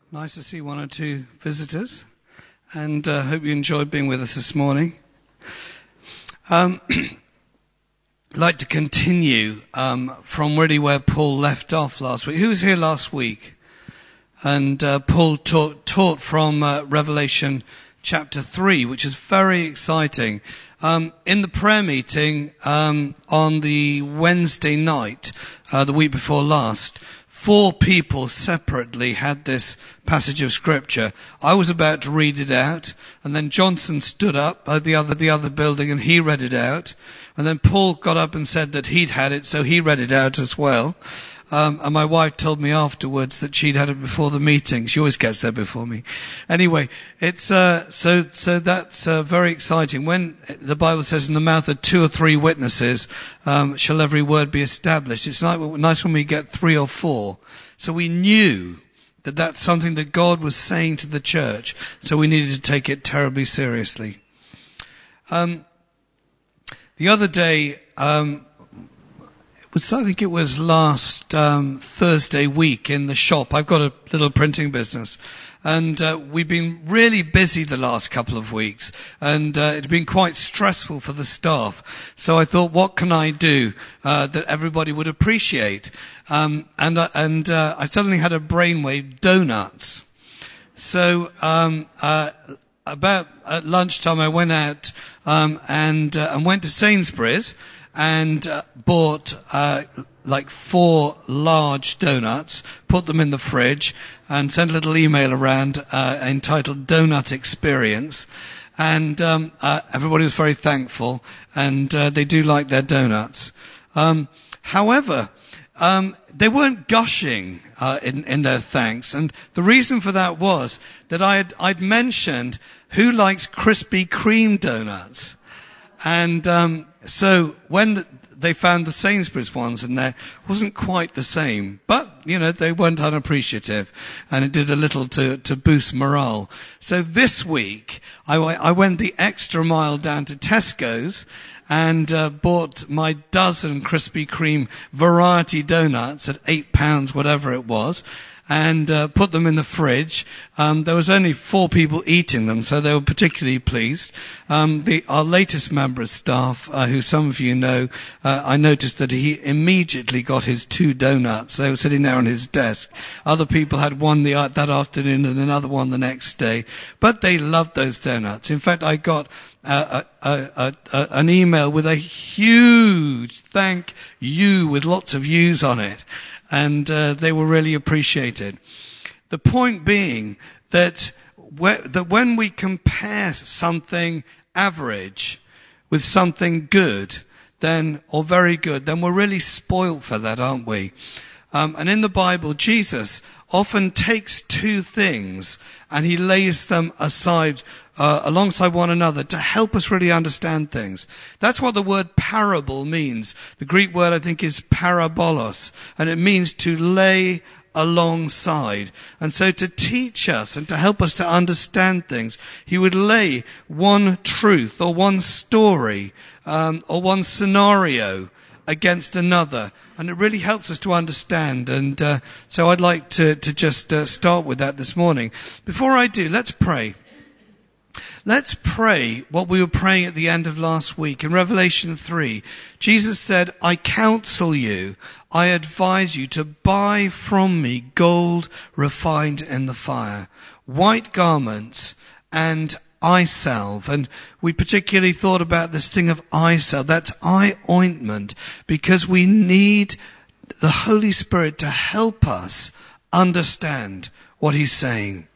Nice to see one or two visitors, and hope you enjoyed being with us this morning. I'd like to continue from really where Paul left off last week. Who was here last week? And Paul taught from Revelation chapter 3, which is very exciting. In the prayer meeting on the Wednesday night, the week before last, 4 people separately had this passage of scripture. I was about to read it out, and then Johnson stood up at the other building and he read it out. And then Paul got up and said that he'd had it, so he read it out as well. And my wife told me afterwards that she'd had it before the meeting. She always gets there before me. Anyway, it's so that's very exciting. When the Bible says, "In the mouth of 2 or 3 witnesses shall every word be established," it's nice when we get 3 or 4. So we knew that that's something that God was saying to the church. So we needed to take it terribly seriously. The other day, I think it was last Thursday week in the shop. I've got a little printing business, and we've been really busy the last couple of weeks, and it's been quite stressful for the staff. So I thought, what can I do that everybody would appreciate? And I suddenly had a brainwave: donuts. So about at lunchtime, I went out and went to Sainsbury's and bought like 4 large donuts, put them in the fridge, and sent a little email around entitled "Donut Experience." And everybody was very thankful, and they do like their donuts. However, they weren't gushing in their thanks, and the reason for that was that I'd mentioned who likes Krispy Kreme donuts. And so when they found the Sainsbury's ones in there, wasn't quite the same. But, they weren't unappreciative, and it did a little to boost morale. So this week, I went the extra mile down to Tesco's and bought my dozen Krispy Kreme variety donuts at £8, whatever it was, and put them in the fridge. There was only 4 people eating them, so they were particularly pleased. Our latest member of staff, who some of you know, I noticed that he immediately got his 2 donuts. They were sitting there on his desk. Other people had one that afternoon and another one the next day. But they loved those donuts. In fact, I got an email with a huge thank you with lots of yous on it. And they were really appreciated. The point being that when we compare something average with something good, or very good, then we're really spoiled for that, aren't we? And in the Bible, Jesus often takes 2 things and he lays them aside alongside one another to help us really understand things. That's what the word parable means. The Greek word, I think, is parabolos, and it means to lay alongside. And so to teach us and to help us to understand things, he would lay one truth or one story or one scenario against another, and it really helps us to understand. And so I'd like to just start with that this morning. Before I do, let's pray. Let's pray what we were praying at the end of last week. In Revelation 3, Jesus said, "I counsel you, I advise you to buy from me gold refined in the fire, white garments, and eye salve." And we particularly thought about this thing of eye salve. That's eye ointment, because we need the Holy Spirit to help us understand what he's saying.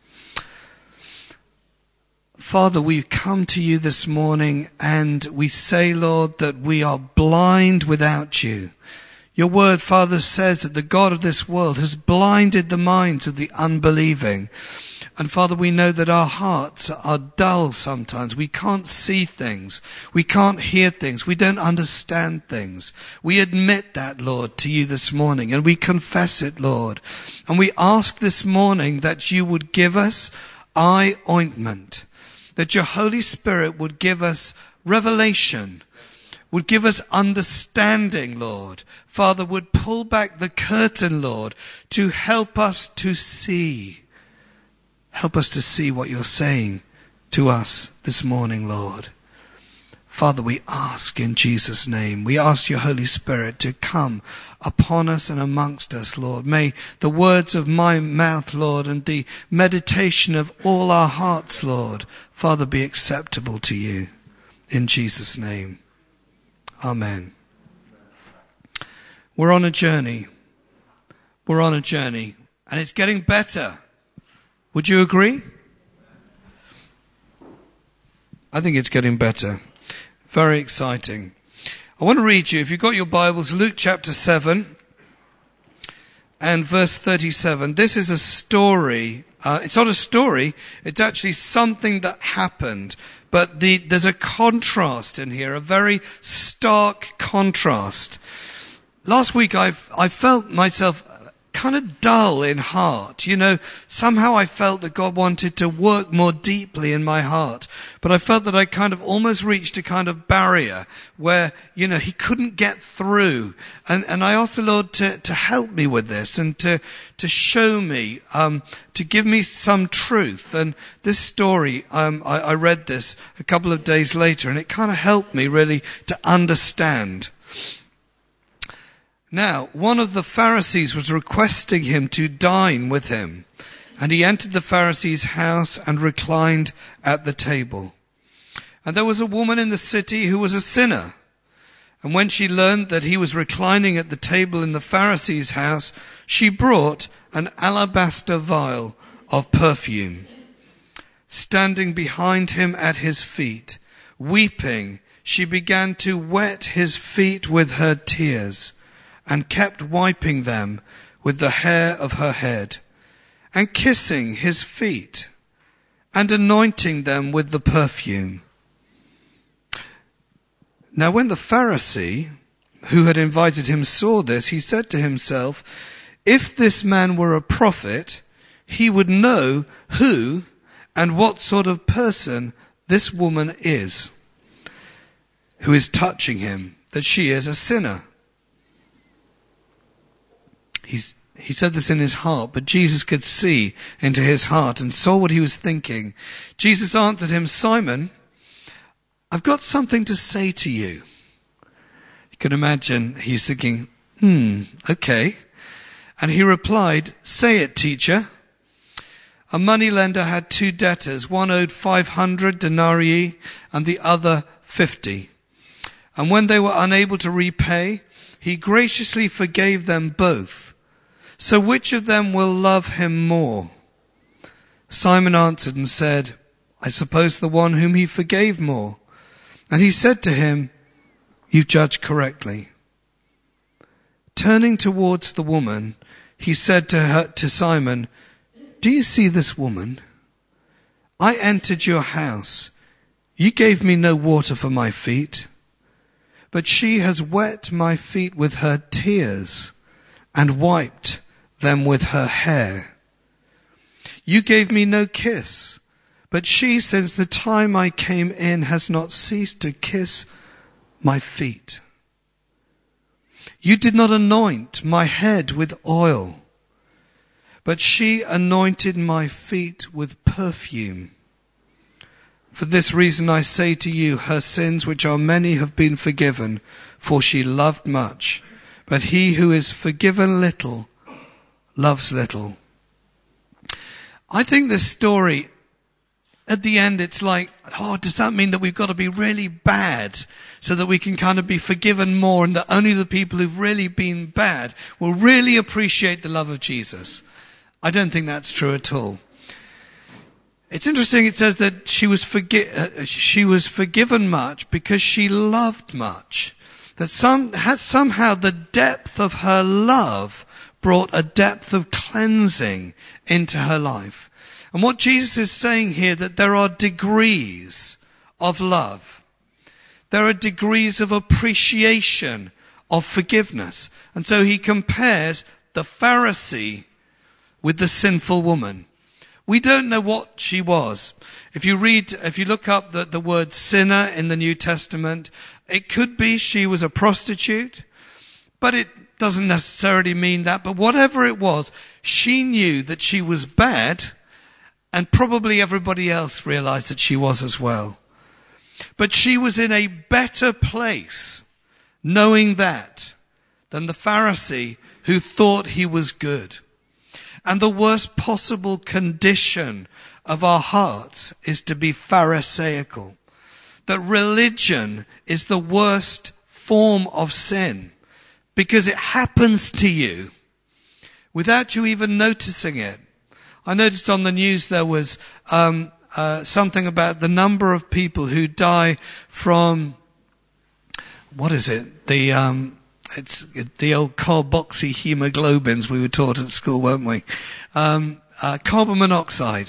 Father, we come to you this morning and we say, Lord, that we are blind without you. Your word, Father, says that the God of this world has blinded the minds of the unbelieving. And Father, we know that our hearts are dull sometimes. We can't see things. We can't hear things. We don't understand things. We admit that, Lord, to you this morning, and we confess it, Lord. And we ask this morning that you would give us eye ointment, that your Holy Spirit would give us revelation, would give us understanding, Lord. Father, would pull back the curtain, Lord, to help us to see Help us to see what you're saying to us this morning, Lord. Father, we ask in Jesus' name, we ask your Holy Spirit to come upon us and amongst us, Lord. May the words of my mouth, Lord, and the meditation of all our hearts, Lord, Father, be acceptable to you. In Jesus' name. Amen. We're on a journey. We're on a journey, and it's getting better. Would you agree? I think it's getting better. Very exciting. I want to read you, if you've got your Bibles, Luke chapter 7 and verse 37. This is a story. It's not a story. It's actually something that happened. But there's a contrast in here, a very stark contrast. Last week I felt myself kind of dull in heart. You know, somehow I felt that God wanted to work more deeply in my heart. But I felt that I kind of almost reached a kind of barrier where, you know, he couldn't get through. And I asked the Lord to help me with this and to show me, to give me some truth. And this story, I read this a couple of days later, and it kind of helped me really to understand. Now, one of the Pharisees was requesting him to dine with him, and he entered the Pharisee's house and reclined at the table. And there was a woman in the city who was a sinner. And when she learned that he was reclining at the table in the Pharisee's house, she brought an alabaster vial of perfume. Standing behind him at his feet, weeping, she began to wet his feet with her tears, and kept wiping them with the hair of her head, and kissing his feet, and anointing them with the perfume. Now when the Pharisee who had invited him saw this, he said to himself, if this man were a prophet, he would know who and what sort of person this woman is, who is touching him, that she is a sinner. He said this in his heart, but Jesus could see into his heart and saw what he was thinking. Jesus answered him, Simon, I've got something to say to you. You can imagine he's thinking, okay. And he replied, say it, teacher. A moneylender had 2 debtors. One owed 500 denarii and the other 50. And when they were unable to repay, he graciously forgave them both. So which of them will love him more? Simon answered and said, I suppose the one whom he forgave more. And he said to him, you've judged correctly. Turning towards the woman, he said to Simon, do you see this woman? I entered your house. You gave me no water for my feet, but she has wet my feet with her tears and wiped them with her hair. You gave me no kiss, but she, since the time I came in, has not ceased to kiss my feet. You did not anoint my head with oil, but she anointed my feet with perfume. For this reason I say to you, her sins, which are many, have been forgiven, for she loved much. But he who is forgiven little loves little. I think this story, at the end, it's like, does that mean that we've got to be really bad so that we can kind of be forgiven more, and that only the people who've really been bad will really appreciate the love of Jesus? I don't think that's true at all. It's interesting, it says that she was forgiven much because she loved much. That somehow the depth of her love brought a depth of cleansing into her life. And what Jesus is saying here, that there are degrees of love. There are degrees of appreciation of forgiveness. And so he compares the Pharisee with the sinful woman. We don't know what she was. If you look up the word sinner in the New Testament, it could be she was a prostitute, but it doesn't necessarily mean that. But whatever it was, she knew that she was bad, And probably everybody else realized that she was as well. But she was in a better place knowing that than the Pharisee who thought he was good. And the worst possible condition of our hearts is to be Pharisaical. That religion is the worst form of sin because it happens to you without you even noticing it. I noticed on the news there was something about the number of people who die from, what is it? It's the old carboxy hemoglobins we were taught at school, weren't we? Carbon monoxide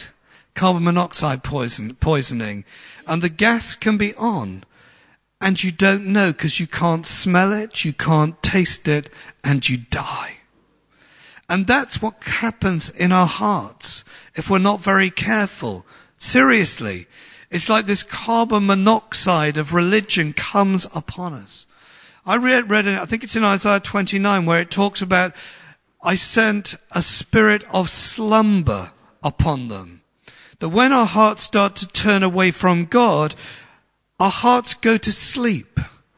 poisoning. And the gas can be on and you don't know because you can't smell it, you can't taste it, and you die. And that's what happens in our hearts if we're not very careful. Seriously, it's like this carbon monoxide of religion comes upon us. I read it, I think it's in Isaiah 29, where it talks about, I sent a spirit of slumber upon them. That when our hearts start to turn away from God, our hearts go to sleep.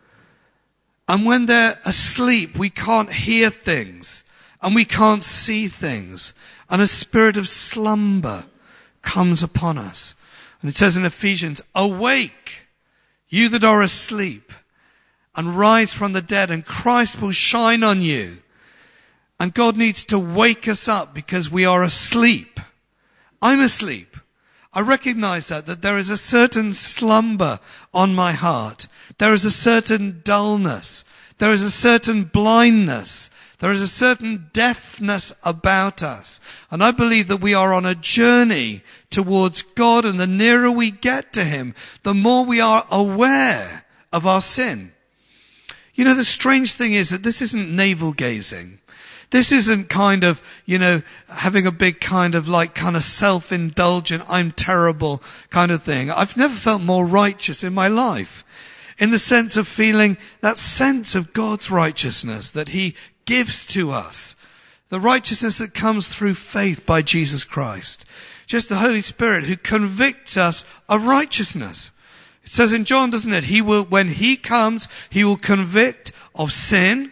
And when they're asleep, we can't hear things and we can't see things. And a spirit of slumber comes upon us. And it says in Ephesians, awake, you that are asleep, and rise from the dead, and Christ will shine on you. And God needs to wake us up because we are asleep. I'm asleep. I recognize that there is a certain slumber on my heart. There is a certain dullness. There is a certain blindness. There is a certain deafness about us. And I believe that we are on a journey towards God, and the nearer we get to Him, the more we are aware of our sin. You know, the strange thing is that this isn't navel gazing. This isn't kind of, having a big kind of self-indulgent, I'm terrible kind of thing. I've never felt more righteous in my life. In the sense of feeling that sense of God's righteousness that He gives to us. The righteousness that comes through faith by Jesus Christ. Just the Holy Spirit who convicts us of righteousness. It says in John, doesn't it? When He comes, He will convict of sin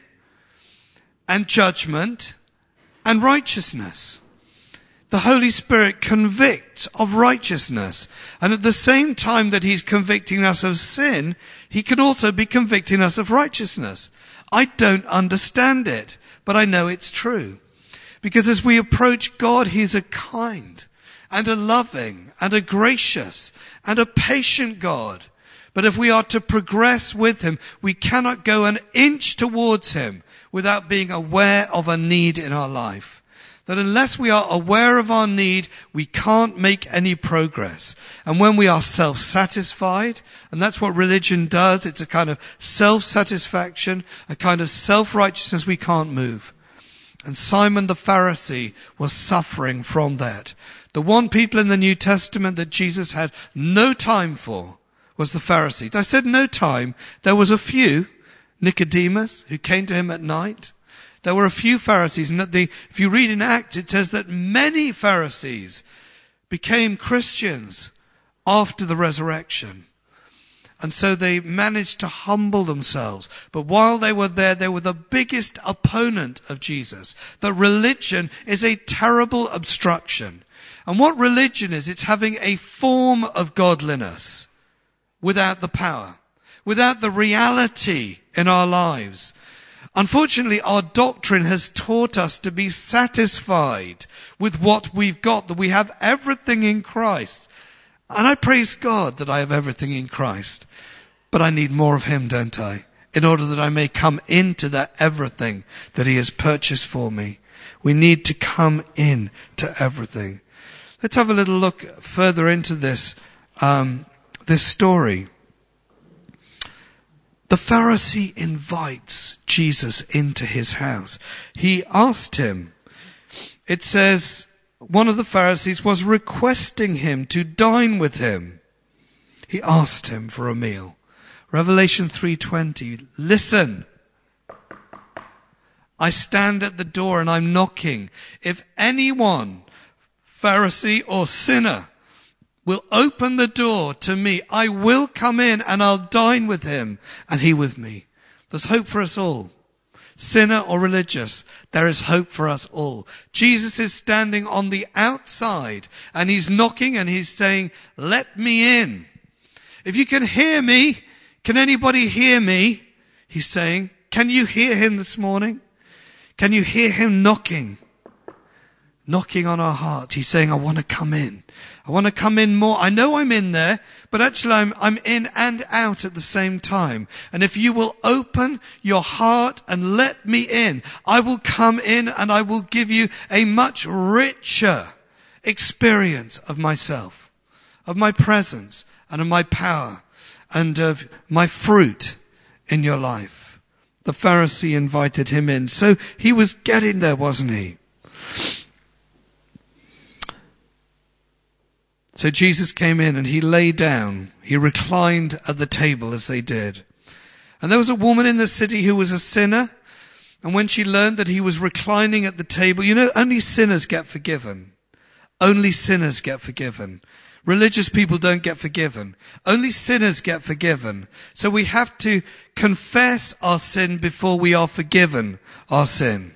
and judgment and righteousness. The Holy Spirit convicts of righteousness. And at the same time that He's convicting us of sin, He can also be convicting us of righteousness. I don't understand it, but I know it's true. Because as we approach God, He's a kind and a loving and a gracious and a patient God. But if we are to progress with Him, we cannot go an inch towards Him without being aware of a need in our life. That unless we are aware of our need, we can't make any progress. And when we are self-satisfied, and that's what religion does, it's a kind of self-satisfaction, a kind of self-righteousness, we can't move. And Simon the Pharisee was suffering from that. The one people in the New Testament that Jesus had no time for was the Pharisees. I said no time. There was a few, Nicodemus, who came to Him at night. There were a few Pharisees. And if you read in Acts, it says that many Pharisees became Christians after the resurrection. And so they managed to humble themselves. But while they were there, they were the biggest opponent of Jesus. That religion is a terrible obstruction. And what religion is, it's having a form of godliness without the power, without the reality in our lives. Unfortunately, our doctrine has taught us to be satisfied with what we've got, that we have everything in Christ. And I praise God that I have everything in Christ. But I need more of Him, don't I? In order that I may come into that everything that He has purchased for me. We need to come in to everything. Let's have a little look further into this story. The Pharisee invites Jesus into his house. He asked Him. It says, one of the Pharisees was requesting Him to dine with him. He asked Him for a meal. Revelation 3:20. Listen, I stand at the door and I'm knocking. If anyone Pharisee or sinner will open the door to me, I will come in and I'll dine with him and he with me. There's hope for us all. Sinner or religious, there is hope for us all. Jesus is standing on the outside and he's knocking and he's saying, let me in. If you can hear me, can anybody hear me? He's saying, can you hear him this morning? Can you hear him knocking on our heart? He's saying, I want to come in. I want to come in more. I know I'm in there, but actually I'm in and out at the same time. And if you will open your heart and let me in, I will come in and I will give you a much richer experience of myself, of my presence and of my power and of my fruit in your life. The Pharisee invited him in. So he was getting there, wasn't he? So Jesus came in and he lay down. He reclined at the table as they did. And there was a woman in the city who was a sinner. And when she learned that he was reclining at the table, only sinners get forgiven. Only sinners get forgiven. Religious people don't get forgiven. Only sinners get forgiven. So we have to confess our sin before we are forgiven our sin.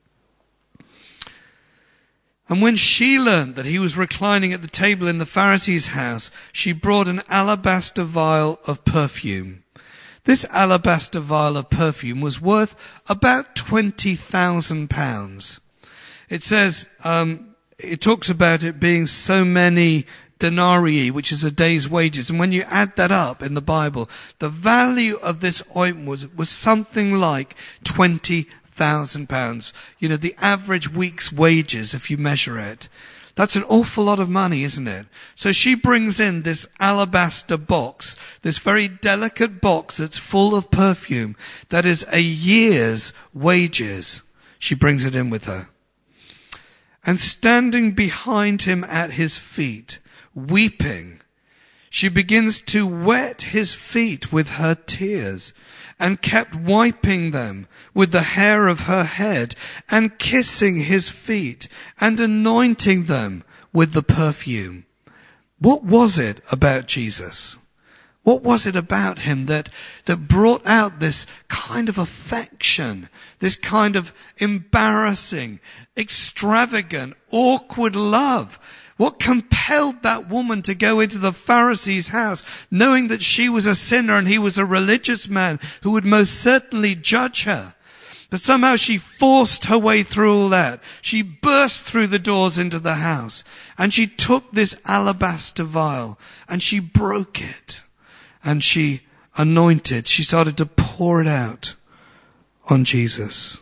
And when she learned that he was reclining at the table in the Pharisee's house, she brought an alabaster vial of perfume. This alabaster vial of perfume was worth about £20,000. It says, it talks about it being so many denarii, which is a day's wages. And when you add that up in the Bible, the value of this ointment was something like £20,000. The average week's wages, if you measure it. That's an awful lot of money, isn't it? So she brings in this alabaster box, this very delicate box that's full of perfume, that is a year's wages. She brings it in with her. And standing behind him at his feet, weeping, she begins to wet his feet with her tears and kept wiping them with the hair of her head and kissing his feet and anointing them with the perfume. What was it about Jesus? What was it about him that brought out this kind of affection, this kind of embarrassing, extravagant, awkward love? What compelled that woman to go into the Pharisee's house, knowing that she was a sinner and he was a religious man who would most certainly judge her? But somehow she forced her way through all that. She burst through the doors into the house and she took this alabaster vial and she broke it and she anointed. She started to pour it out on Jesus.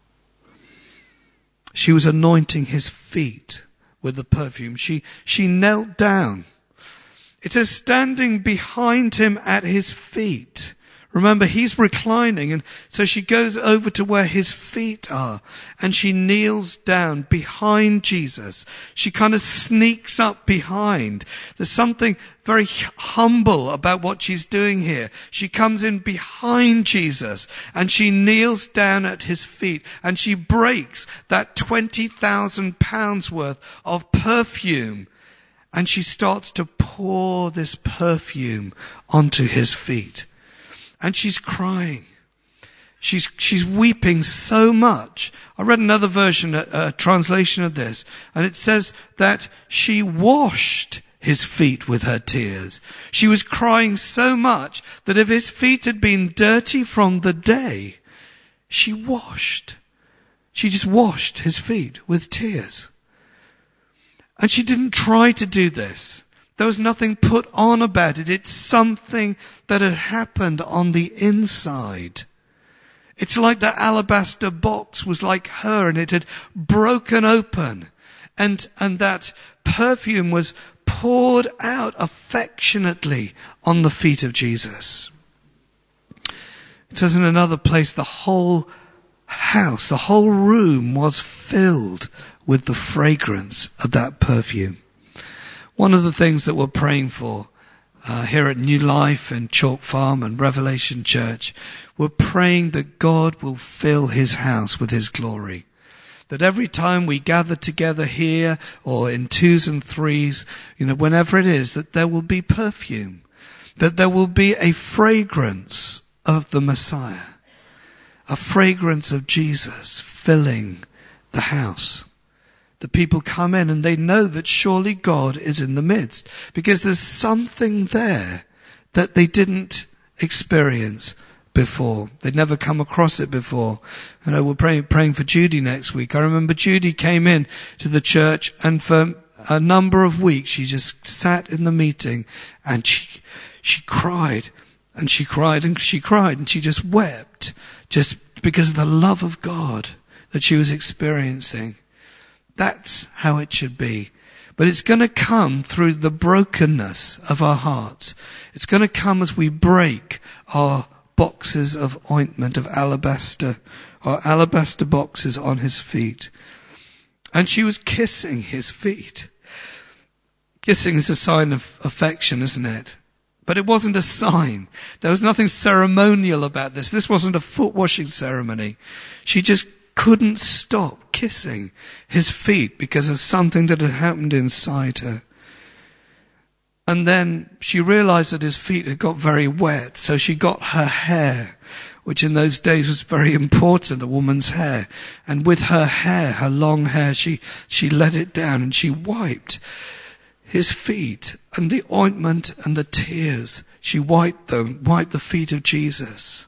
She was anointing his feet with the perfume. She knelt down. It says standing behind him at his feet. Remember, he's reclining, and so she goes over to where his feet are, and she kneels down behind Jesus. She kind of sneaks up behind. There's something very humble about what she's doing here. She comes in behind Jesus, and she kneels down at his feet, and she breaks that £20,000 worth of perfume, and she starts to pour this perfume onto his feet. And she's crying. She's weeping so much. I read another version, a translation of this, and it says that she washed his feet with her tears. She was crying so much that if his feet had been dirty from the day, she just washed his feet with tears. And she didn't try to do this. There was nothing put on about it. It's something that had happened on the inside. It's like that alabaster box was like her and it had broken open. And that perfume was poured out affectionately on the feet of Jesus. It says in another place, the whole house, the whole room was filled with the fragrance of that perfume. One of the things that we're praying for here at New Life and Chalk Farm and Revelation Church, we're praying that God will fill his house with his glory. that every time we gather together here or in twos and threes, whenever it is, that there will be perfume, that there will be a fragrance of the Messiah, a fragrance of Jesus filling the house. The people come in and they know that surely God is in the midst, because there's something there that they didn't experience before. They'd never come across it before. And we're praying for Judy next week. I remember Judy came in to the church, and for a number of weeks she just sat in the meeting and she cried and she cried and she cried and she just wept, just because of the love of God that she was experiencing. That's how it should be. But it's going to come through the brokenness of our hearts. It's going to come as we break our boxes of ointment, of alabaster, or alabaster boxes on his feet. And she was kissing his feet. Kissing is a sign of affection, isn't it? But it wasn't a sign. There was nothing ceremonial about this. This wasn't a foot washing ceremony. She just couldn't stop kissing his feet because of something that had happened inside her. And then she realized that his feet had got very wet, so she got her hair, which in those days was very important, a woman's hair. And with her hair, her long hair, she let it down and she wiped his feet, and the ointment and the tears, she wiped the feet of Jesus.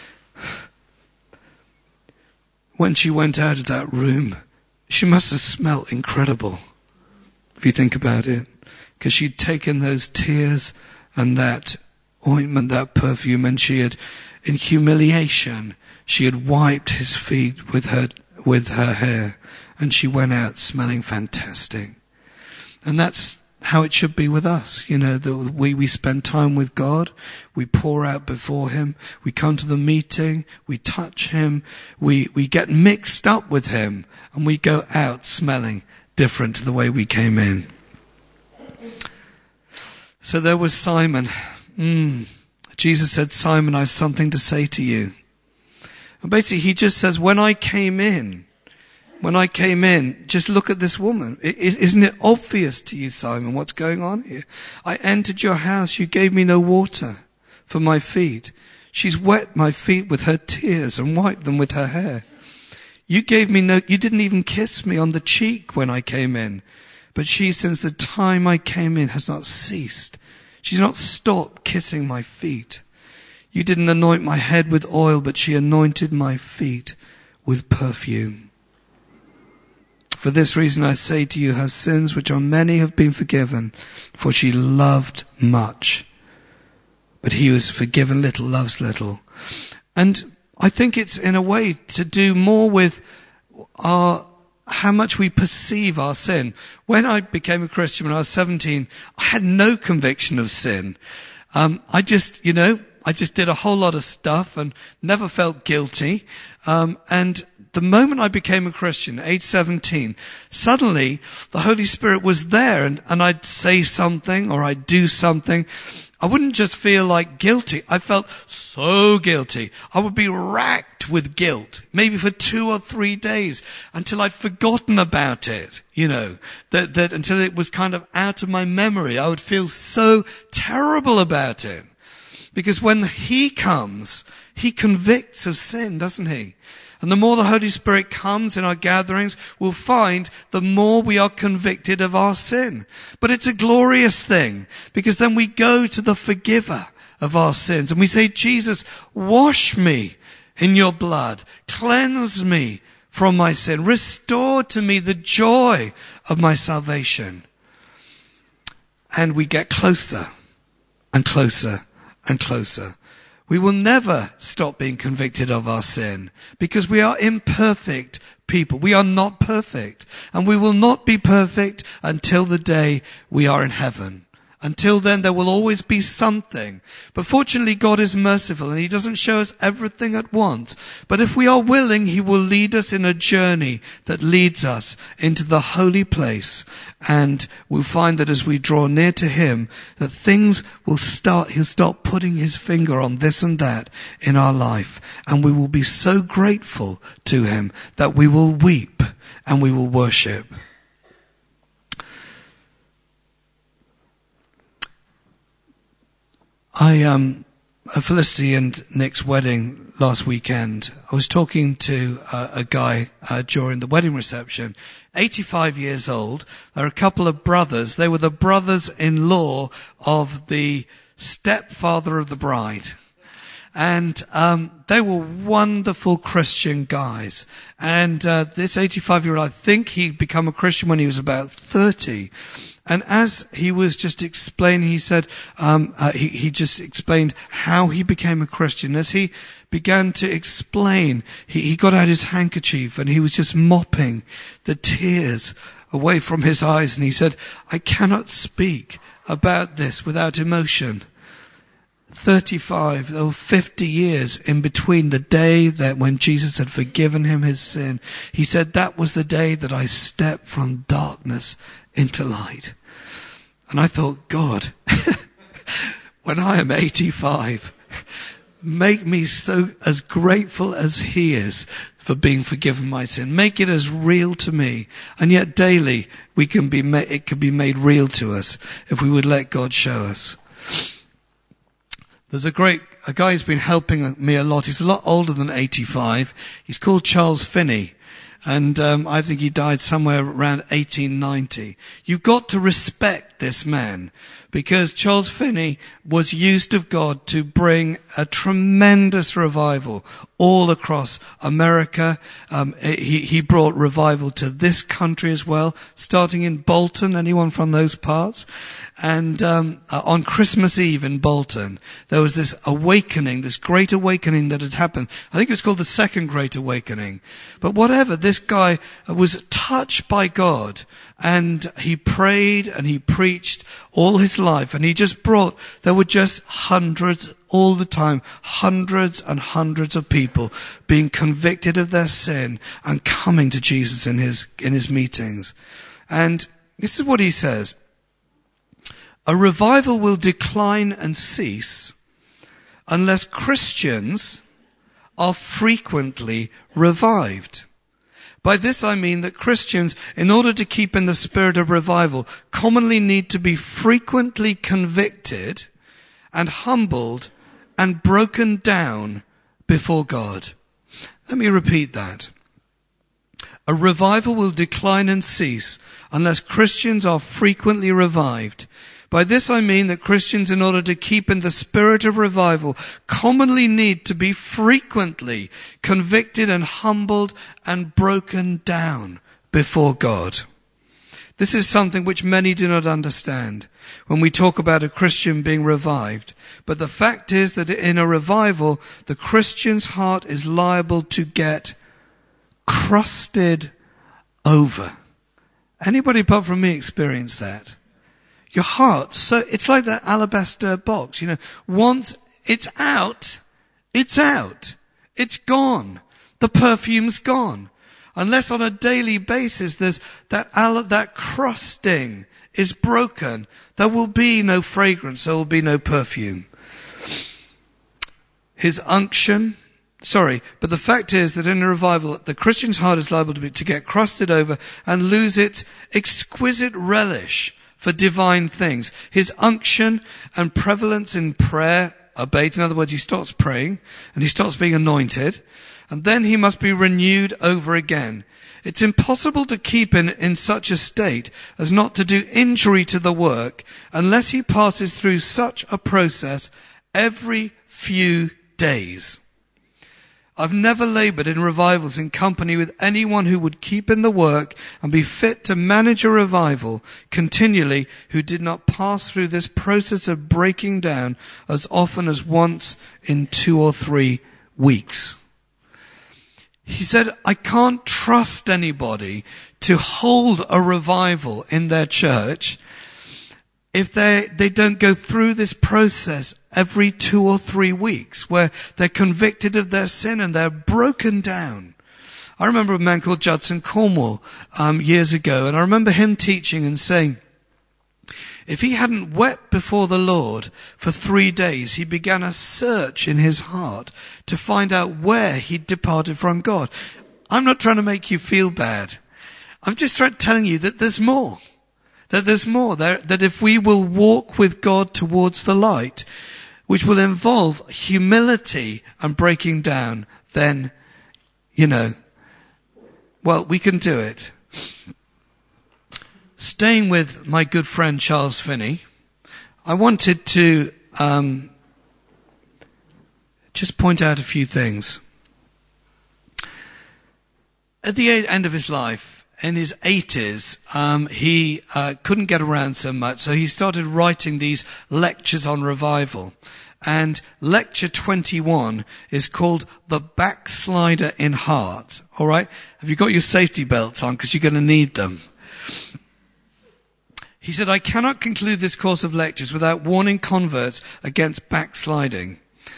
When she went out of that room, she must have smelt incredible, if you think about it, because she'd taken those tears and that ointment, that perfume, and she had, in humiliation, she had wiped his feet with her hair, and she went out smelling fantastic. And that's how it should be with us. We spend time with God, we pour out before him, we come to the meeting, we touch him, we get mixed up with him, and we go out smelling different to the way we came in. So there was Simon. Jesus said, Simon, I have something to say to you. And basically he just says, when I came in, just look at this woman. Isn't it obvious to you, Simon, what's going on here? I entered your house. You gave me no water for my feet. She's wet my feet with her tears and wiped them with her hair. You didn't even kiss me on the cheek when I came in. But she, since the time I came in, has not ceased. She's not stopped kissing my feet. You didn't anoint my head with oil, but she anointed my feet with perfume. For this reason I say to you, her sins, which are many, have been forgiven, for she loved much. But he who is forgiven little loves little. And I think it's in a way to do more with how much we perceive our sin. When I became a Christian when I was 17, I had no conviction of sin. I just did a whole lot of stuff and never felt guilty. And the moment I became a Christian, age 17, suddenly the Holy Spirit was there, and I'd say something or I'd do something. I wouldn't just feel like guilty. I felt so guilty. I would be racked with guilt, maybe for 2 or 3 days, until I'd forgotten about it, that until it was kind of out of my memory. I would feel so terrible about it. Because when he comes, he convicts of sin, doesn't he? And the more the Holy Spirit comes in our gatherings, we'll find the more we are convicted of our sin. But it's a glorious thing, because then we go to the forgiver of our sins and we say, Jesus, wash me in your blood. Cleanse me from my sin. Restore to me the joy of my salvation. And we get closer and closer and closer. We will never stop being convicted of our sin, because we are imperfect people. We are not perfect, and we will not be perfect until the day we are in heaven. Until then, there will always be something. But fortunately, God is merciful, and he doesn't show us everything at once. But if we are willing, he will lead us in a journey that leads us into the holy place. And we'll find that as we draw near to him, that things will he'll start putting his finger on this and that in our life. And we will be so grateful to him that we will weep and we will worship. At Felicity and Nick's wedding last weekend, I was talking to a guy during the wedding reception, 85 years old. There are a couple of brothers. They were the brothers-in-law of the stepfather of the bride. And they were wonderful Christian guys. And this 85-year-old, I think he'd become a Christian when he was about 30. And as he was just explaining, he said, he just explained how he became a Christian. As he began to explain, he got out his handkerchief and he was just mopping the tears away from his eyes. And he said, I cannot speak about this without emotion. 35 or 50 years in between the day that when Jesus had forgiven him his sin. He said, that was the day that I stepped from darkness into light. And I thought, God, when I am 85, make me so as grateful as he is for being forgiven my sin. Make it as real to me. And yet daily it can be made real to us if we would let God show us. There's a guy who's been helping me a lot. He's a lot older than 85. He's called Charles Finney. And I think he died somewhere around 1890. You've got to respect this man, because Charles Finney was used of God to bring a tremendous revival all across America. He brought revival to this country as well, starting in Bolton. Anyone from those parts? And on Christmas Eve in Bolton, there was this awakening, this great awakening that had happened. I think it was called the Second Great Awakening. But whatever, this guy was touched by God, and he prayed and he preached all his life, and he just brought, there were just hundreds all the time, hundreds and hundreds of people being convicted of their sin and coming to Jesus in his meetings. And this is what he says. A revival will decline and cease unless Christians are frequently revived. By this I mean that Christians, in order to keep in the spirit of revival, commonly need to be frequently convicted and humbled and broken down before God. Let me repeat that. A revival will decline and cease unless Christians are frequently revived. By this I mean that Christians, in order to keep in the spirit of revival, commonly need to be frequently convicted and humbled and broken down before God. This is something which many do not understand when we talk about a Christian being revived. But the fact is that in a revival, the Christian's heart is liable to get crusted over. Anybody apart from me experience that? Your heart, so it's like that alabaster box, once it's out, it's out. It's gone. The perfume's gone. Unless on a daily basis there's that crusting is broken, there will be no fragrance, there will be no perfume. But the fact is that in a revival, the Christian's heart is liable to get crusted over and lose its exquisite relish for divine things. His unction and prevalence in prayer abate. In other words, he stops praying and he stops being anointed, and then he must be renewed over again. It's impossible to keep in such a state as not to do injury to the work unless he passes through such a process every few days. I've never labored in revivals in company with anyone who would keep in the work and be fit to manage a revival continually, who did not pass through this process of breaking down as often as once in 2 or 3 weeks. He said, I can't trust anybody to hold a revival in their church if they don't go through this process every 2 or 3 weeks, where they're convicted of their sin and they're broken down. I remember a man called Judson Cornwall years ago, and I remember him teaching and saying, if he hadn't wept before the Lord for 3 days, he began a search in his heart to find out where he'd departed from God. I'm not trying to make you feel bad. I'm just telling you that there's more. That there's more. That if we will walk with God towards the light, which will involve humility and breaking down, then, well, we can do it. Staying with my good friend Charles Finney, I wanted to just point out a few things. At the end of his life, in his 80s, he couldn't get around so much, so he started writing these lectures on revival. And lecture 21 is called The Backslider in Heart. All right? Have you got your safety belts on? Because you're going to need them. He said, I cannot conclude this course of lectures without warning converts against backsliding.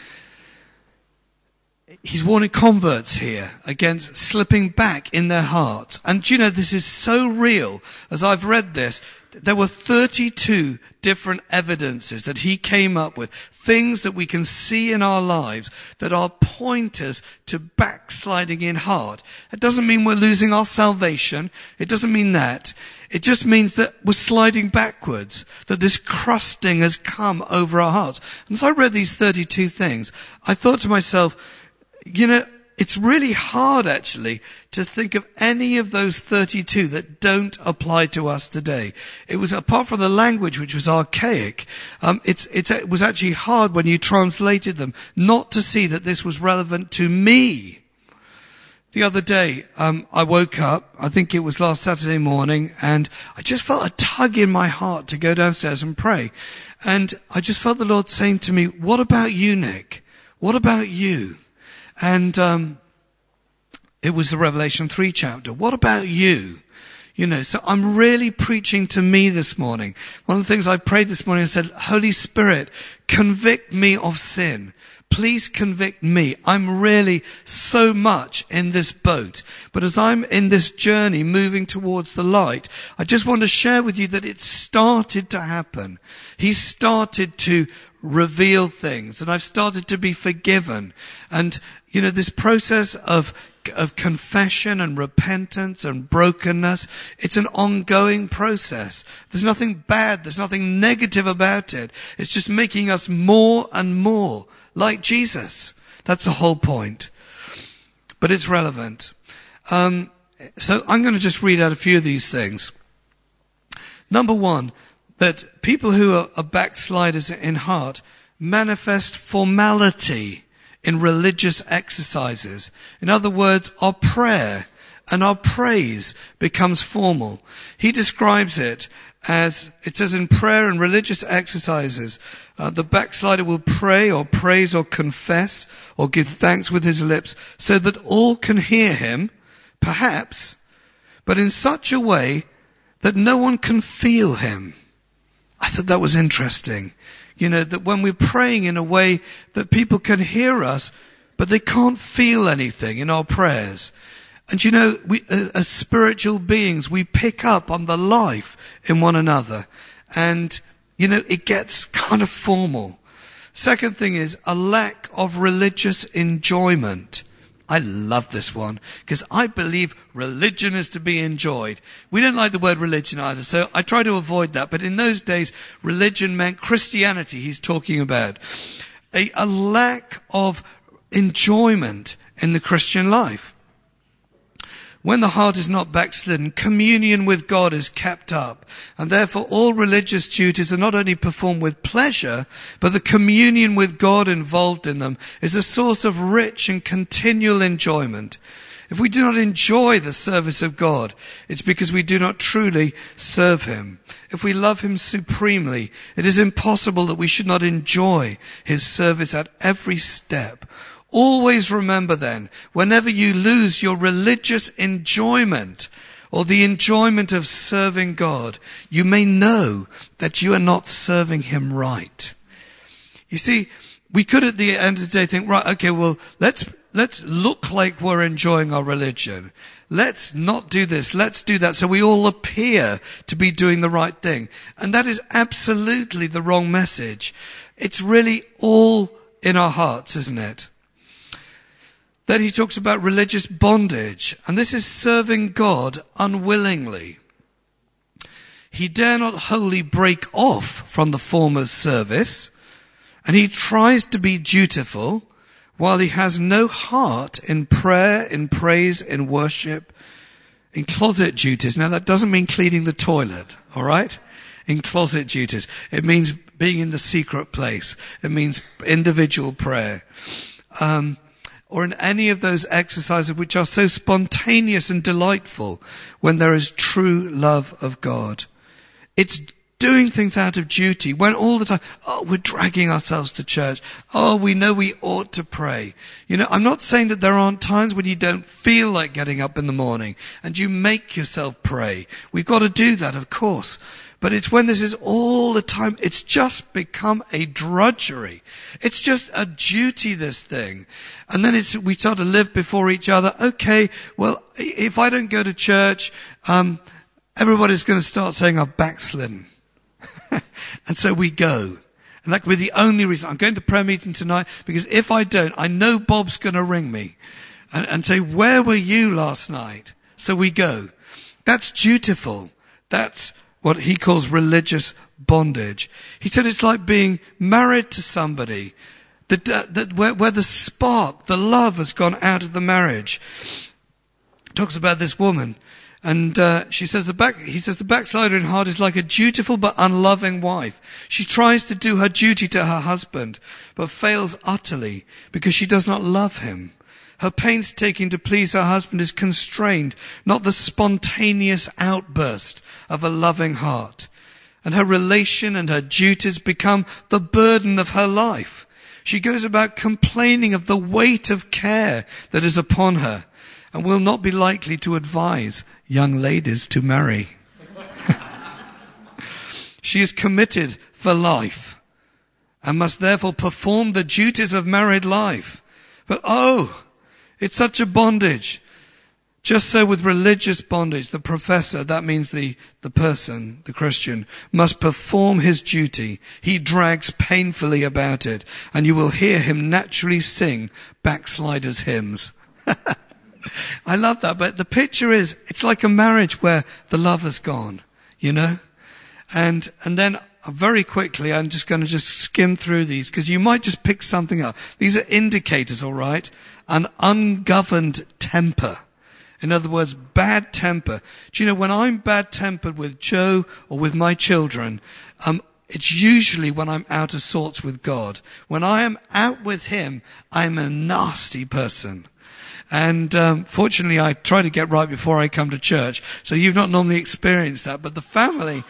He's warning converts here against slipping back in their hearts. And do you know, this is so real. As I've read this, there were 32 different evidences that he came up with, things that we can see in our lives that are pointers to backsliding in heart. It doesn't mean we're losing our salvation. It doesn't mean that. It just means that we're sliding backwards, that this crusting has come over our hearts. And as I read these 32 things, I thought to myself, it's really hard actually to think of any of those 32 that don't apply to us today. It was, apart from the language, which was archaic, it was actually hard when you translated them not to see that this was relevant to me. The other day, I woke up, I think it was last Saturday morning, and I just felt a tug in my heart to go downstairs and pray. And I just felt the Lord saying to me, what about you, Nick? What about you? And it was the Revelation 3 chapter. What about you? So I'm really preaching to me this morning. One of the things I prayed this morning, I said, Holy Spirit, convict me of sin. Please convict me. I'm really so much in this boat. But as I'm in this journey moving towards the light, I just want to share with you that it started to happen. He started to reveal things, and I've started to be forgiven. And, this process of confession and repentance and brokenness, it's an ongoing process. There's nothing bad, there's nothing negative about it. It's just making us more and more like Jesus. That's the whole point. But it's relevant. So I'm going to just read out a few of these things. Number one, that people who are backsliders in heart manifest formality in religious exercises. In other words, our prayer and our praise becomes formal. He describes it as, it says in prayer and religious exercises, the backslider will pray or praise or confess or give thanks with his lips so that all can hear him, perhaps, but in such a way that no one can feel him. I thought that was interesting. That when we're praying in a way that people can hear us, but they can't feel anything in our prayers. And we, as spiritual beings, we pick up on the life in one another. And, it gets kind of formal. Second thing is a lack of religious enjoyment. I love this one because I believe religion is to be enjoyed. We don't like the word religion either, so I try to avoid that. But in those days, religion meant Christianity he's talking about. A lack of enjoyment in the Christian life. When the heart is not backslidden, communion with God is kept up. And therefore all religious duties are not only performed with pleasure, but the communion with God involved in them is a source of rich and continual enjoyment. If we do not enjoy the service of God, it's because we do not truly serve him. If we love him supremely, it is impossible that we should not enjoy his service at every step. Always remember then, whenever you lose your religious enjoyment or the enjoyment of serving God, you may know that you are not serving him right. You see, we could at the end of the day think, right, okay, well, let's look like we're enjoying our religion. Let's not do this. Let's do that. So we all appear to be doing the right thing. And that is absolutely the wrong message. It's really all in our hearts, isn't it? Then he talks about religious bondage, and this is serving God unwillingly. He dare not wholly break off from the former service, and he tries to be dutiful while he has no heart in prayer, in praise, in worship, in closet duties. Now that doesn't mean cleaning the toilet, all right? In closet duties. It means being in the secret place. It means individual prayer. Or in any of those exercises which are so spontaneous and delightful when there is true love of God. It's doing things out of duty when all the time, we're dragging ourselves to church. We know we ought to pray. You know, I'm not saying that there aren't times when you don't feel like getting up in the morning and you make yourself pray. We've got to do that, of course. But it's when this is all the time, it's just become a drudgery. It's just a duty, this thing. And then we start to live before each other. Okay, well, if I don't go to church, everybody's going to start saying I've backslidden. And so we go. And that could be the only reason. I'm going to prayer meeting tonight because if I don't, I know Bob's going to ring me and say, where were you last night? So we go. That's dutiful. That's what he calls religious bondage. He said it's like being married to somebody where the spark, the love has gone out of the marriage. Talks about this woman. And he says the backslider in heart is like a dutiful but unloving wife. She tries to do her duty to her husband, but fails utterly because she does not love him. Her painstaking to please her husband is constrained, not the spontaneous outburst of a loving heart. And her relation and her duties become the burden of her life. She goes about complaining of the weight of care that is upon her, and will not be likely to advise young ladies to marry. She is committed for life and must therefore perform the duties of married life. But it's such a bondage. Just so with religious bondage, the professor, that means the person, the Christian, must perform his duty. He drags painfully about it, and you will hear him naturally sing backsliders' hymns. I love that, but the picture is, it's like a marriage where the love has gone, you know? And then very quickly, I'm just going to skim through these, because you might just pick something up. These are indicators, all right? An ungoverned temper. In other words, bad temper. Do you know, when I'm bad-tempered with Joe or with my children, it's usually when I'm out of sorts with God. When I am out with him, I'm a nasty person. And fortunately, I try to get right before I come to church. So you've not normally experienced that. But the family,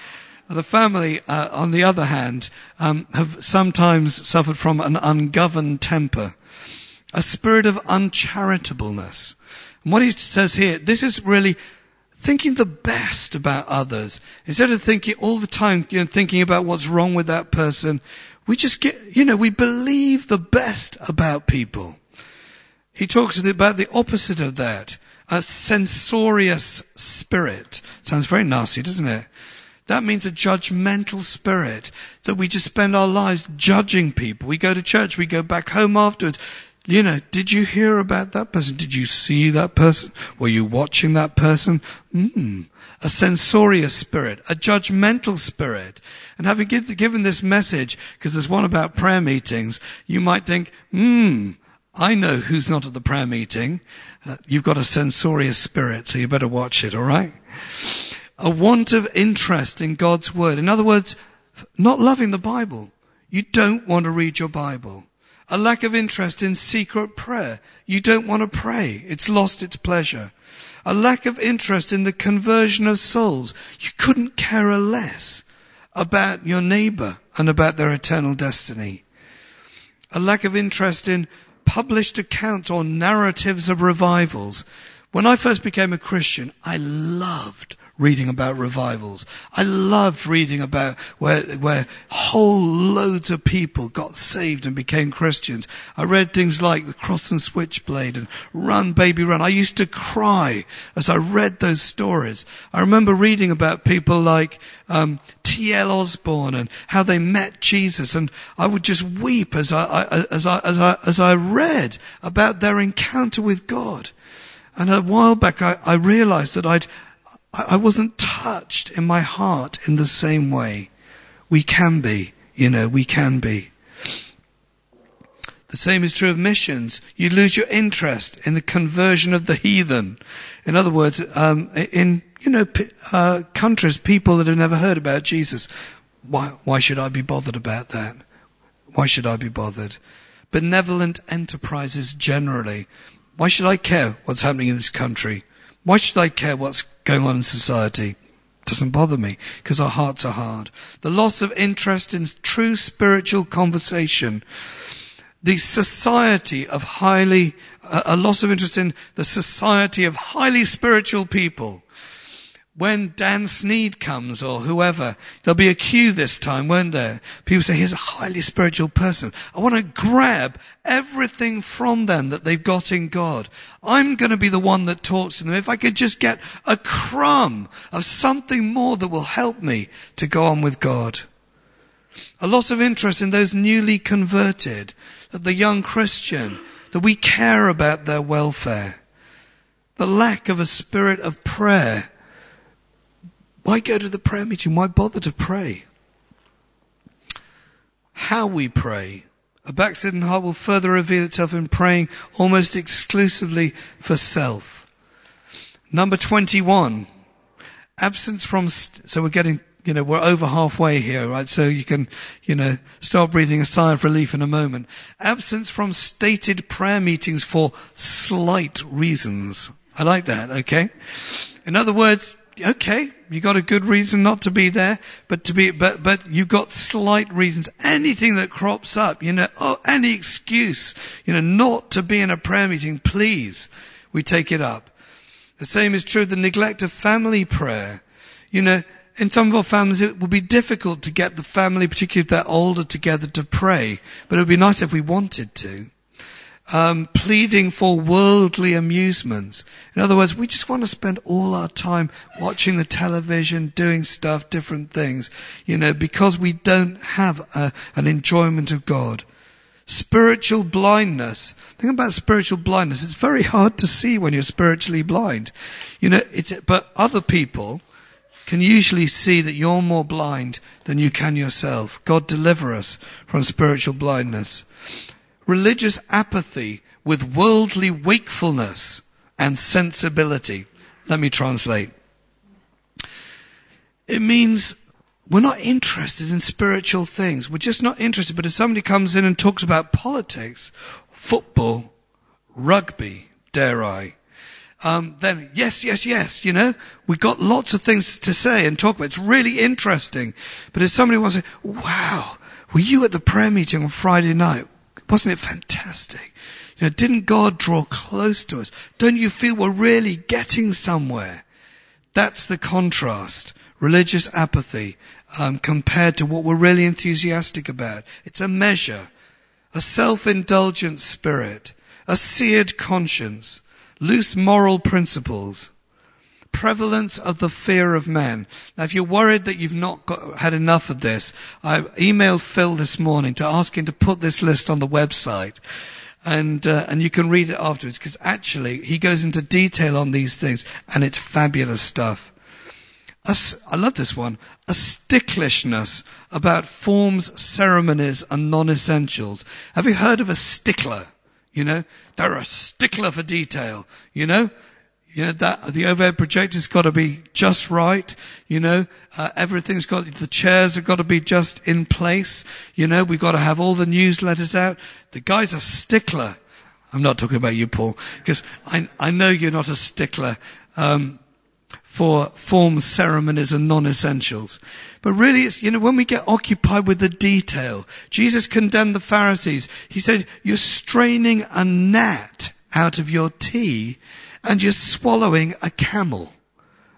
on the other hand, have sometimes suffered from an ungoverned temper, a spirit of uncharitableness. And what he says here, this is really thinking the best about others. Instead of thinking all the time, thinking about what's wrong with that person, we just we believe the best about people. He talks about the opposite of that, a censorious spirit. Sounds very nasty, doesn't it? That means a judgmental spirit, that we just spend our lives judging people. We go to church, we go back home afterwards. Did you hear about that person? Did you see that person? Were you watching that person? A censorious spirit, a judgmental spirit. And having given this message, because there's one about prayer meetings, you might think, I know who's not at the prayer meeting. You've got a censorious spirit, so you better watch it, all right? A want of interest in God's word. In other words, not loving the Bible. You don't want to read your Bible. A lack of interest in secret prayer. You don't want to pray. It's lost its pleasure. A lack of interest in the conversion of souls. You couldn't care less about your neighbor and about their eternal destiny. A lack of interest in published accounts or narratives of revivals. When I first became a Christian, I loved reading about revivals. I loved reading about where whole loads of people got saved and became Christians. I read things like The Cross and Switchblade and Run Baby Run. I used to cry as I read those stories. I remember reading about people like T.L. Osborne and how they met Jesus, and I would just weep as I read about their encounter with God. And a while back I realized that I wasn't touched in my heart in the same way. We can be, we can be. The same is true of missions. You lose your interest in the conversion of the heathen. In other words, in countries, people that have never heard about Jesus. Why should I be bothered about that? Why should I be bothered? Benevolent enterprises generally. Why should I care what's happening in this country? Why should I care what's going on in society? Doesn't bother me, because our hearts are hard. The loss of interest in true spiritual conversation. The society of a loss of interest in the society of highly spiritual people. When Dan Sneed comes or whoever, there'll be a queue this time, won't there? People say, here's a highly spiritual person. I want to grab everything from them that they've got in God. I'm going to be the one that talks to them. If I could just get a crumb of something more that will help me to go on with God. A loss of interest in those newly converted, that the young Christian, that we care about their welfare. The lack of a spirit of prayer. Why go to the prayer meeting? Why bother to pray? How we pray. A backslidden heart will further reveal itself in praying almost exclusively for self. Number 21. Absence from, so we're getting, we're over halfway here, right? So you can, start breathing a sigh of relief in a moment. Absence from stated prayer meetings for slight reasons. I like that, okay? In other words, okay, you got a good reason not to be there, but you've got slight reasons. Anything that crops up, any excuse, not to be in a prayer meeting, please, we take it up. The same is true of the neglect of family prayer. In some of our families, it will be difficult to get the family, particularly if they're older, together to pray, but it would be nice if we wanted to. Pleading for worldly amusements. In other words, we just want to spend all our time watching the television, doing stuff, different things, because we don't have an enjoyment of God. Spiritual blindness. Think about spiritual blindness. It's very hard to see when you're spiritually blind. But other people can usually see that you're more blind than you can yourself. God deliver us from spiritual blindness. Religious apathy with worldly wakefulness and sensibility. Let me translate. It means we're not interested in spiritual things. We're just not interested. But if somebody comes in and talks about politics, football, rugby, dare I, then yes, we've got lots of things to say and talk about. It's really interesting. But if somebody wants to say, wow, were you at the prayer meeting on Friday night? Wasn't it fantastic? Didn't God draw close to us? Don't you feel we're really getting somewhere? That's the contrast. Religious apathy compared to what we're really enthusiastic about. It's a measure. A self-indulgent spirit. A seared conscience. Loose moral principles. Prevalence of the fear of man. Now, if you're worried that you've not had enough of this, I emailed Phil this morning to ask him to put this list on the website, and you can read it afterwards, because actually he goes into detail on these things, and it's fabulous stuff. I love this one. A sticklishness about forms, ceremonies, and non-essentials. Have you heard of a stickler? They're a stickler for detail. That the overhead projector's got to be just right. Everything's the chairs have got to be just in place. We've got to have all the newsletters out. The guy's a stickler. I'm not talking about you, Paul, because I know you're not a stickler, for forms, ceremonies, and non-essentials. But really it's, when we get occupied with the detail, Jesus condemned the Pharisees. He said, you're straining a gnat out of your tea, and you're swallowing a camel.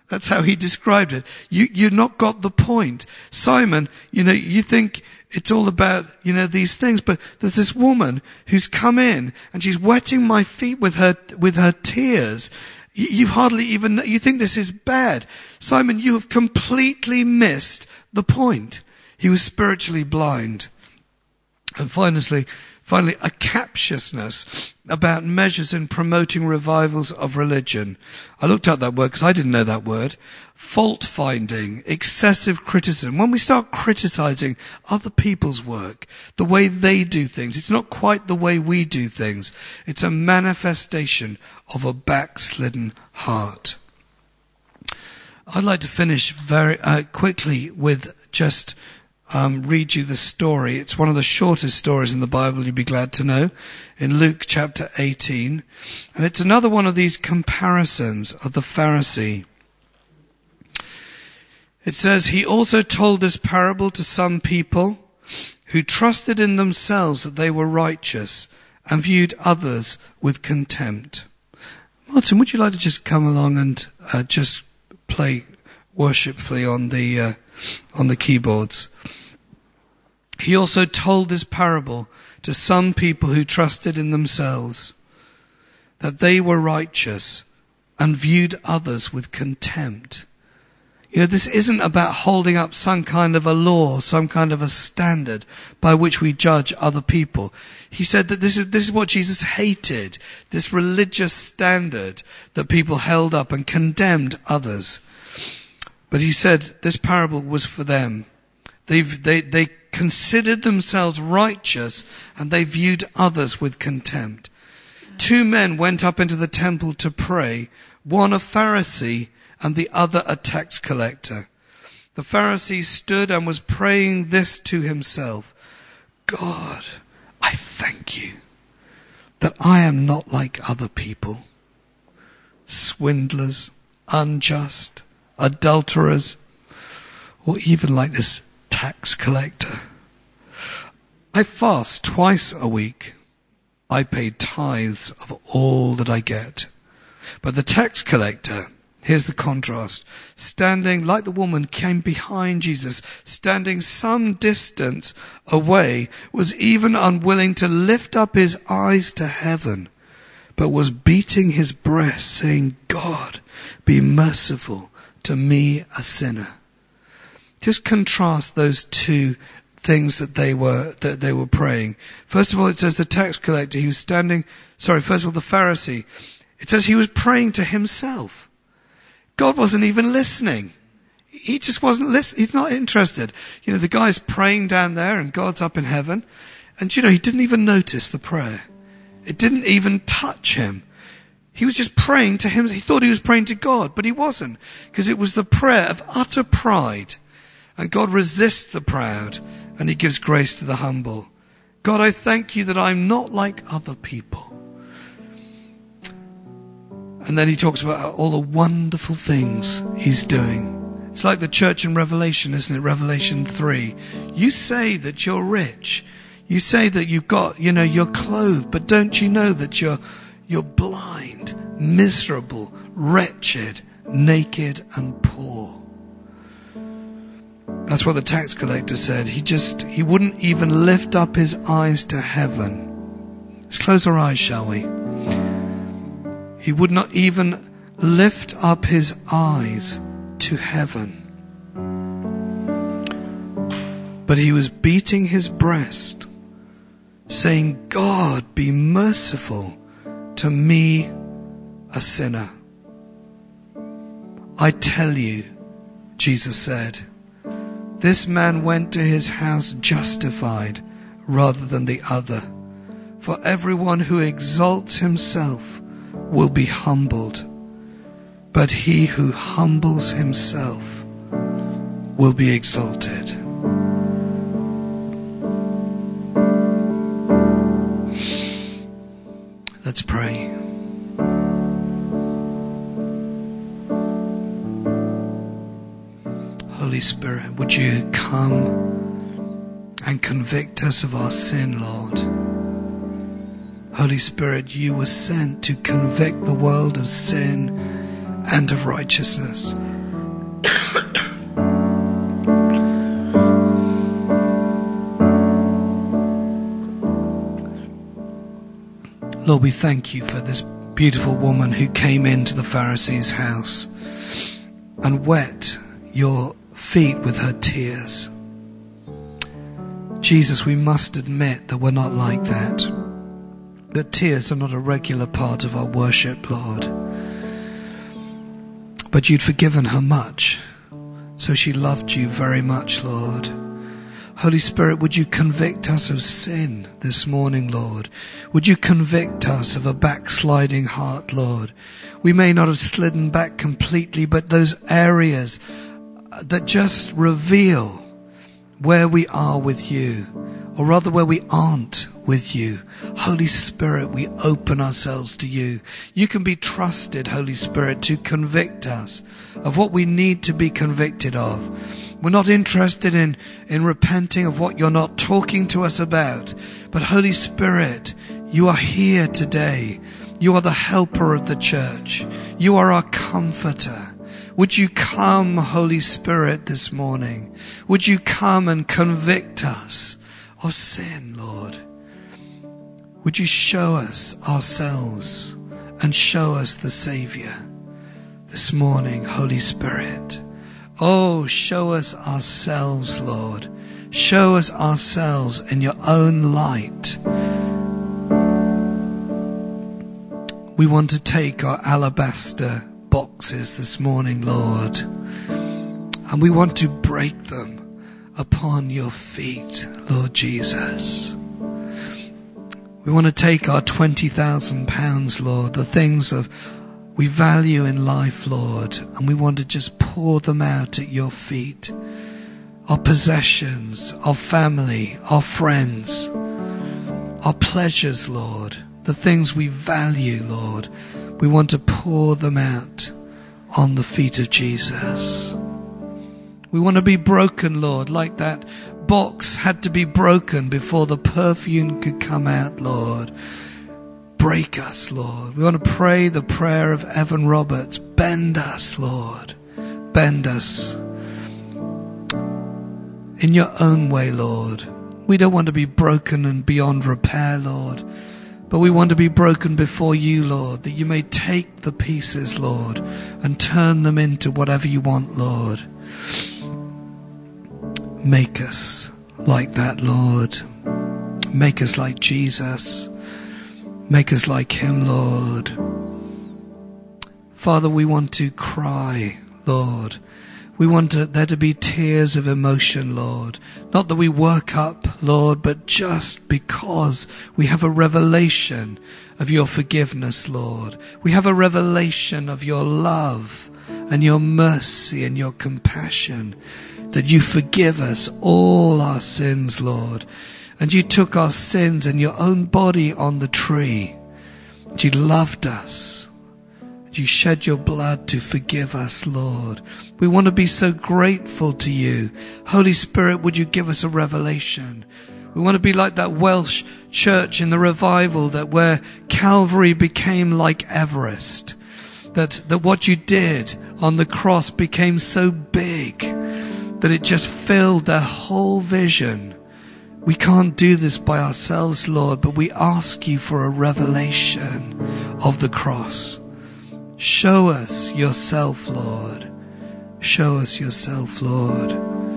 That's how he described it. You've not got the point. Simon, you think it's all about, these things, but there's this woman who's come in and she's wetting my feet with her tears. You've hardly even, you think this is bad. Simon, you have completely missed the point. He was spiritually blind. And finally, a captiousness about measures in promoting revivals of religion. I looked up that word because I didn't know that word. Fault finding, excessive criticism. When we start criticizing other people's work, the way they do things, it's not quite the way we do things. It's a manifestation of a backslidden heart. I'd like to finish very quickly with just read you the story. It's one of the shortest stories in the Bible, you'd be glad to know, in Luke chapter 18. And it's another one of these comparisons of the Pharisee. It says, he also told this parable to some people who trusted in themselves that they were righteous and viewed others with contempt. Martin, would you like to just come along and just play worshipfully on the keyboards? He also told this parable to some people who trusted in themselves that they were righteous and viewed others with contempt. This isn't about holding up some kind of a law, some kind of a standard by which we judge other people. He said that this is what Jesus hated, this religious standard that people held up and condemned others. But he said this parable was for them. They considered themselves righteous and they viewed others with contempt. 2 men went up into the temple to pray, one a Pharisee and the other a tax collector. The Pharisee stood and was praying this to himself: God, I thank you that I am not like other people, swindlers, unjust, adulterers, or even like this tax collector. I fast twice a week. I pay tithes of all that I get. But the tax collector, here's the contrast, standing like the woman came behind Jesus, standing some distance away, was even unwilling to lift up his eyes to heaven, but was beating his breast, saying, God, be merciful to me, a sinner. Just contrast those two things that they were praying. First of all, it says the tax collector, the Pharisee, it says he was praying to himself. God wasn't even listening. He just wasn't listening. He's not interested. The guy's praying down there and God's up in heaven. And he didn't even notice the prayer. It didn't even touch him. He was just praying to him. He thought he was praying to God, but he wasn't, because it was the prayer of utter pride. And God resists the proud and he gives grace to the humble. God, I thank you that I'm not like other people. And then he talks about all the wonderful things he's doing. It's like the church in Revelation, isn't it? Revelation 3. You say that you're rich. You say that you've got, you're clothed, but don't you know that you're blind, miserable, wretched, naked and poor? That's what the tax collector said. He wouldn't even lift up his eyes to heaven. Let's close our eyes, shall we? He would not even lift up his eyes to heaven. But he was beating his breast, saying, God, be merciful to me, a sinner. I tell you, Jesus said, this man went to his house justified rather than the other. For everyone who exalts himself will be humbled, but he who humbles himself will be exalted. Let's pray. Holy Spirit, would you come and convict us of our sin, Lord? Holy Spirit, you were sent to convict the world of sin and of righteousness. Lord, we thank you for this beautiful woman who came into the Pharisee's house and wet your feet with her tears. Jesus, we must admit that we're not like that. That tears are not a regular part of our worship, Lord. But you'd forgiven her much, so she loved you very much, Lord. Holy Spirit, would you convict us of sin this morning, Lord? Would you convict us of a backsliding heart, Lord? We may not have slidden back completely, but those areas that just reveal where we are with you, or rather where we aren't with you. Holy Spirit, we open ourselves to you. You can be trusted, Holy Spirit, to convict us of what we need to be convicted of. We're not interested in repenting of what you're not talking to us about. But Holy Spirit, you are here today. You are the helper of the church. You are our comforter. Would you come, Holy Spirit, this morning? Would you come and convict us of sin, Lord? Would you show us ourselves and show us the Savior this morning, Holy Spirit? Oh, show us ourselves, Lord. Show us ourselves in your own light. We want to take our alabaster boxes this morning, Lord, and we want to break them upon your feet, Lord Jesus. We want to take our £20,000, Lord, the things of we value in life, Lord, and we want to just pour them out at your feet. Our possessions, our family, our friends, our pleasures, Lord, the things we value, Lord, we want to pour them out on the feet of Jesus. We want to be broken, Lord, like that box had to be broken before the perfume could come out, Lord. Break us, Lord. We want to pray the prayer of Evan Roberts. Bend us, Lord. Bend us in your own way, Lord. We don't want to be broken and beyond repair, Lord, but we want to be broken before you, Lord, that you may take the pieces, Lord, and turn them into whatever you want, Lord. Make us like that, Lord. Make us like Jesus. Make us like him, Lord. Father, we want to cry, Lord. We want there to be tears of emotion, Lord. Not that we work up, Lord, but just because we have a revelation of your forgiveness, Lord. We have a revelation of your love and your mercy and your compassion, that you forgive us all our sins, Lord. And you took our sins in your own body on the tree. You loved us. You shed your blood to forgive us, Lord. We want to be so grateful to you. Holy Spirit, would you give us a revelation? We want to be like that Welsh church in the revival, that where Calvary became like Everest. That what you did on the cross became so big that it just filled their whole vision. We can't do this by ourselves, Lord, but we ask you for a revelation of the cross. Show us yourself, Lord. Show us yourself, Lord.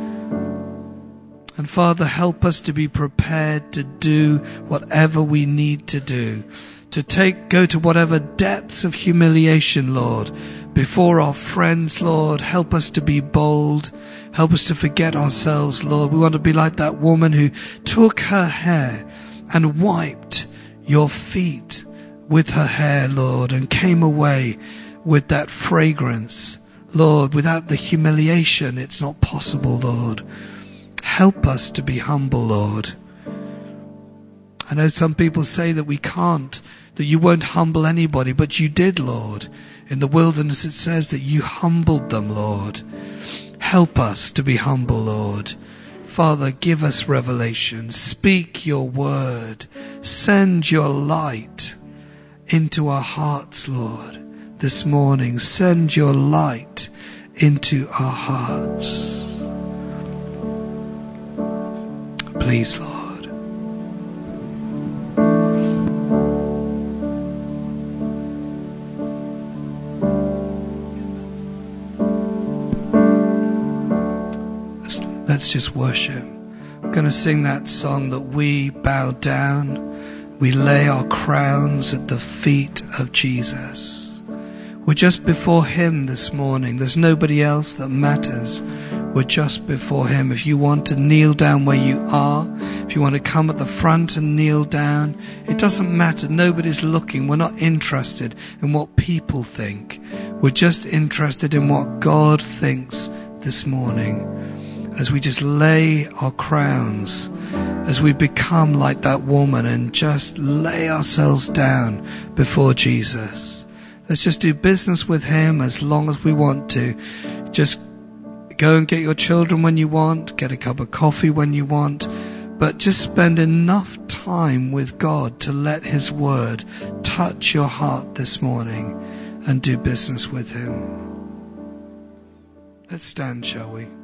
And Father, help us to be prepared to do whatever we need to do, to go to whatever depths of humiliation, Lord, before our friends, Lord. Help us to be bold. Help us to forget ourselves, Lord. We want to be like that woman who took her hair and wiped your feet with her hair, Lord, and came away with that fragrance. Lord, without the humiliation, it's not possible, Lord. Help us to be humble, Lord. I know some people say that we can't, that you won't humble anybody, but you did, Lord. In the wilderness it says that you humbled them, Lord. Help us to be humble, Lord. Father, give us revelation. Speak your word. Send your light into our hearts, Lord, this morning. Send your light into our hearts. Please, Lord. Let's just worship. I'm going to sing that song that we bow down. We lay our crowns at the feet of Jesus. We're just before him this morning. There's nobody else that matters. We're just before him. If you want to kneel down where you are, if you want to come at the front and kneel down, it doesn't matter. Nobody's looking. We're not interested in what people think. We're just interested in what God thinks this morning. As we just lay our crowns, as we become like that woman and just lay ourselves down before Jesus. Let's just do business with him as long as we want to. Just go and get your children when you want, get a cup of coffee when you want, but just spend enough time with God to let his word touch your heart this morning and do business with him. Let's stand, shall we?